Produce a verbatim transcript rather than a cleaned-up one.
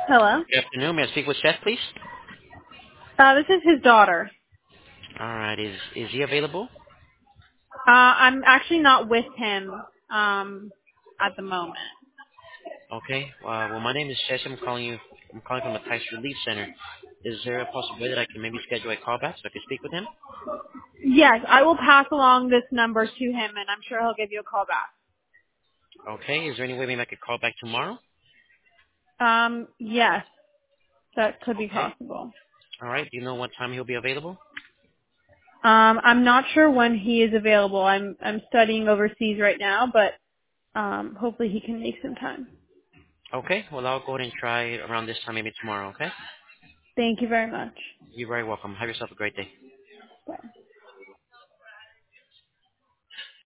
Hello. Good afternoon. May I speak with Seth, please? Uh, this is his daughter. All right. Is is he available? Uh, I'm actually not with him um, at the moment. Okay. Uh, well, my name is Seth. I'm calling you. I'm calling from the Tice Relief Center. Is there a possibility that I can maybe schedule a call back so I can speak with him? Yes, I will pass along this number to him, and I'm sure he'll give you a call back. Okay. Is there any way maybe I could call back tomorrow? Um, yes, that could be Okay. possible. All right. Do you know what time he'll be available? Um, I'm not sure when he is available. I'm I'm studying overseas right now, but um, hopefully he can make some time. Okay. Well, I'll go ahead and try around this time, maybe tomorrow. Okay. Thank you very much. You're very welcome. Have yourself a great day. Bye.